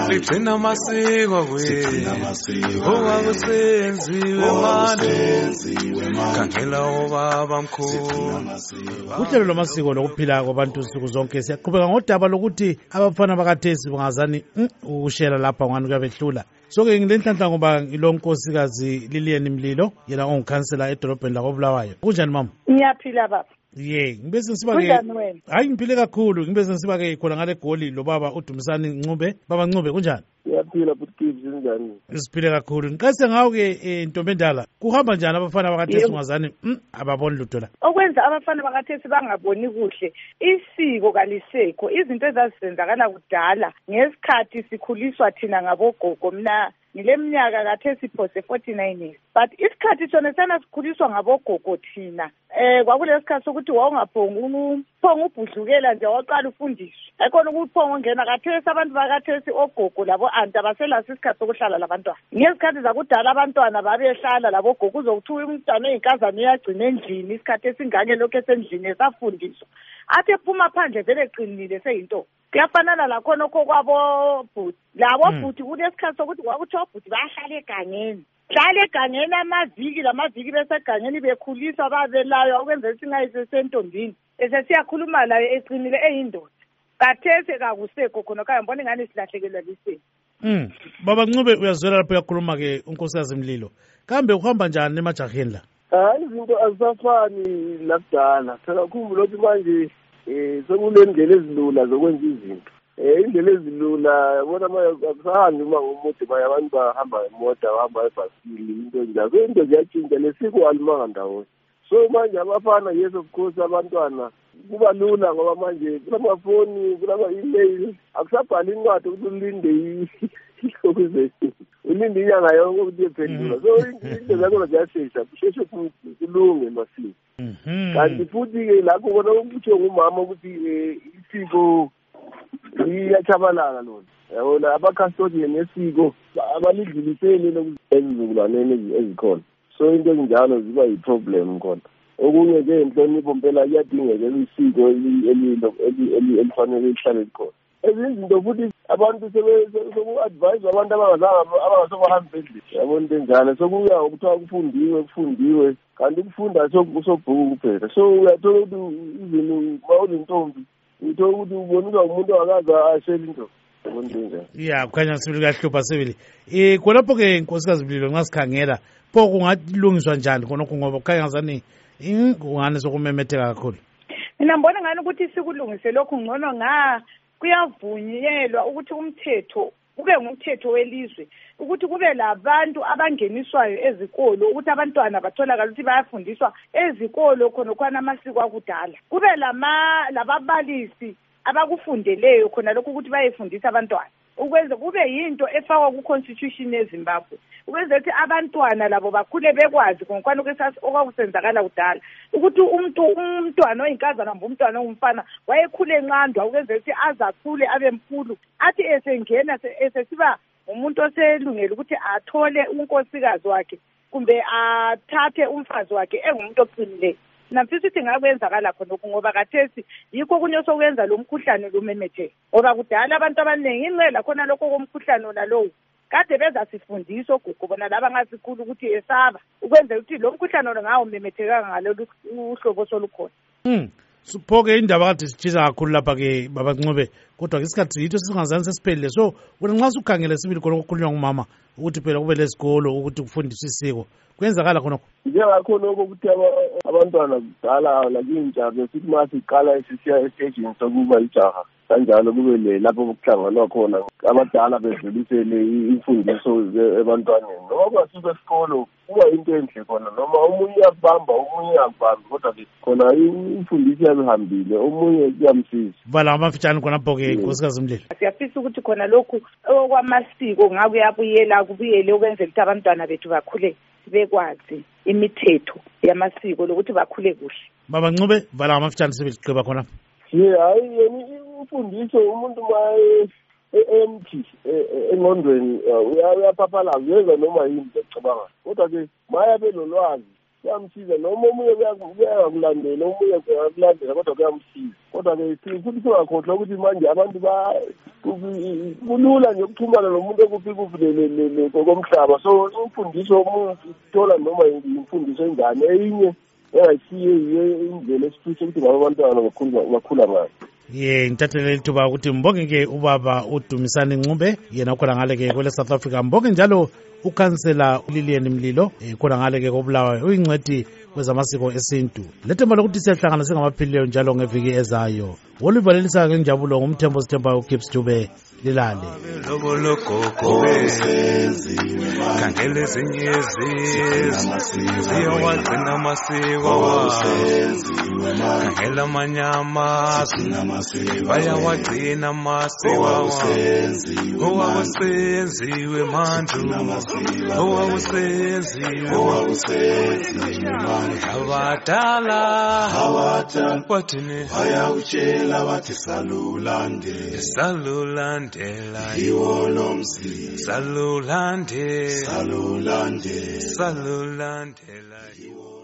sigcina amasiko kwethu owakusenziwe manje khangela obaba mkhulu. Uhlelo lwamasiko lokuphila kwabantu nsuku zonke siyaqhubeka ngodaba lokuthi abafana bakathesi bangazani ukushela lapha ngani kuyabehlula. So-ke ngilenhlanhla ngoba ngilonkosikazi Lilian Mlilo yena ongikhansela edolobheni lakoBulawayo. Kunjani mama? Ngiyaphila baba. Ngibe sensiba-ke hayi ngiphile kakhulu ngibe sensiba-ke khona ngale goli lobaba uDumisani Ncube. Baba Ncube kunjani? Ngiyaphila futhi njani? Siphile kakhulu. Ngikase ngawo-ke ntombi endala kuhamba njani abafana bakathesi ungazani ababoni lutho la? Okwenza abafana bakathesi bangaboni kuhle isiko kalisekho. Izinto ezazisenzakala kudala ngesikhathi sikhuliswa thina ngabogogo. Mina ngileminyaka kathesi phose 49 years. But isikhathi sona sana sikhuliswa ngabogogo thina. Kwakulesikhathi sokuthi wawungaphonga ubhudlukela nje waqala ufundiswe. Ayikona ukuphonga ungena kathesi abantu bakathesi ogogo labo anti abaselaso isikhathi sokuhlala labantwana. Ngezikhathi zakudala abantwana babehlala labogogo uzokuthiwa umntwana oyinkazana uyagcina endlini isikhathi esingake lokho esendlini esafundiswa. Athi ephuma phandle vele eqinile seyinto. Kuyafanana lakhona okho kwabo bhuti. Labo bhuti kunesikhathi sokuthi kwakuthiwa bhuti bayahlala egangeni. Hlala egangeni lamaviki besegangeni bekhuliswa babelayo okwenza ukuthi singayisesentombini. Esesiyakhuluma layo eqinile eyindoda. Kathese kakusekho khona kaya ngibona ngani silahlekelwa liseni. Baba Ncube uyazwela lapho uyakhuluma-ke unkosikazi Mlilo. Kambe uhamba njani emajaheni la? Hayi izinto azisafani lakudala. Phela ukhumbula ukuthi manje sekunendlela ezilula zokwenza izinto. Indlela ezilula yabona manje akusahambi uma ngomude baye abantu bahamba ngemoto bahamba ebhasini into njalo. Into ziyatshintsha lesiko alimanga ndawonye. So manje abafana yes of course abantwana kuba lula ngoba manje kulamafoni kulama-email akusabhali incwadi ukuthi ulinde ukuze ulinde inyanga yonke ukuthi iyephendula. So into zakhona ziyashesha kusheshe kulunge emasiko. Kanti futhi-ke lakho kona okutsho ngumama ukuthi isiko liyachabalala lona yabona abakhastodian esiko abalidluliseli ezizukulwaneni ezikhona. So into ezinjalo ziba yi-problem khona. Okunye-ke inhlonipho mpela iyadingeka isiko elifanele lihlale likhona. Ezinye izinto futhi abantu soku-advise abantu abangasobahambi endlini yabona into enjalo. Sokuya ukuthiwa kufundiwe kanti ukufunda sosobhuku kuphela. So uyathola ukuthi izini ma ulintombi uthola ukuthi uboniswa umuntu ongakaze ashele into. Ya kukhanya sibili kahlupha sibili. Khonapho-ke nkosikazi Mlilo ngasikhangela pho kungalungiswa njani khonokho ngoba kukhanya ngazani ungane sokumemetheka kakhulu. Mina ngibona ngani ukuthi sikulungise lokhu ngcono kuyavunyelwa ukuthi umthetho kube ngumthetho welizwe ukuthi kube labantu abangeniswayo ezikolo ukuthi abantwana batholakala ukuthi bayafundiswa ezikolo khona kwana amasiko akudala. Kube lababalisi abakufundeleyo khona lokho ukuthi bayefundisa abantwana. Ukwenza kube yinto efakwa ku-constitution yeZimbabwe. Ukwenza ukuthi abantwana labo bakhule bekwazi ngokwani okwakusenzakala kudala. Ukuthi umntwana oyinkazana kumbe umntwana ongumfana wayekhule enqandwa ukwenza ukuthi azakhule abe mkhulu. Athi esengena esesiba umuntu oselungela ukuthi athole unkosikazi wakhe kumbe athathe umfazi wakhe engumuntu oqinileyo. Namfisa ukuthi ngakwenzakala khona ngoba kathesi yikho kunye sokwenza lo mkhuhlane lumemetheka. Ngoba kudala abantu abaningi incela khona lokho komkhuhlane nalowo kade beza sifundisa ogogo bona laba ngasikhulu ukuthi esaba ukwenza ukuthi lo mkhuhlane ngawo memetheka ngalolu uhlobo solukhona. Suphoke indaba kade sithiza kakhulu lapha-ke Baba Ncube kodwa isikhathi yitho singazange sesiphelile. So wena nxa sukhangele sibili khona okukhulunywa ngumama ukuthi phela kube lesikolo ukuthi kufundiswe isiko kwenzakala khonokho njengakho lokho ukuthi abantwana kudala lakintsha besithi ma siqala sisiya estagini sokuba ijaha kanjalo kube lapho kuhlanganwa khona abadala bedlulisele imfundiso ebantwaneni noma kwasuka esikolo kuba into enhle khona noma omunye uyabamba omunye akubambi kodwa khona imfundiso yabihambile omunye kuyamsiza. Vala amafitshane khonapho-ke nkosikazi Mlilo. Siyafisa ukuthi khona lokhu okwamasiko ngakuyabuyela kubuyele ukwenzela ukuthi abantwana bethu bakhule bekwazi imithetho yamasiko lokuthi bakhule kuhle. Baba Ncube vala amafitshane sibeligqiba khona. Hayi yena imfundiso umuntu empty engqondweni uyaphaphalaza uyenza noma yini ecabanga kodwa ke maya belolwazi kuyamsiza noma omunye kuyakulandela omunye kuyakulandela kodwa kuyamsiza kodwa-ke futhi singakhohlwa ukuthi manje abantu kulula nje ukuxhumana nomuntu okuphi komhlaba so imfundiso omunye sithola noma imfundiso enjani eyinye engayisiye indlela esifisa ukuthi ngabo abantwana bakhula ngayo. Ngithathele ithuba ukuthi mbonge-ke ubaba uDumisani Ncube yena ukhona ngale-ke kwele South Africa, mbonge njalo ukhansela uLillian Mlilo khona ngale-ke koBulawayo uyingcwethi kwezamasiko esintu. Lethemba lokuthi siyahlangana singamaphilileyo njalo ngeviki ezayo. Woluvalelisa-ke njabulo ngumthembo sithemba uGibbs Dube lilale. Khangela ezinye ziyawagcina amasiko wabo, khangela amanye amazwe bayawagcina amasiko wabo. Owawusenziwe mandulo, owawusenziwe abadala wathini bayawutshela bathi salulandela yiwo lo mzi salulandela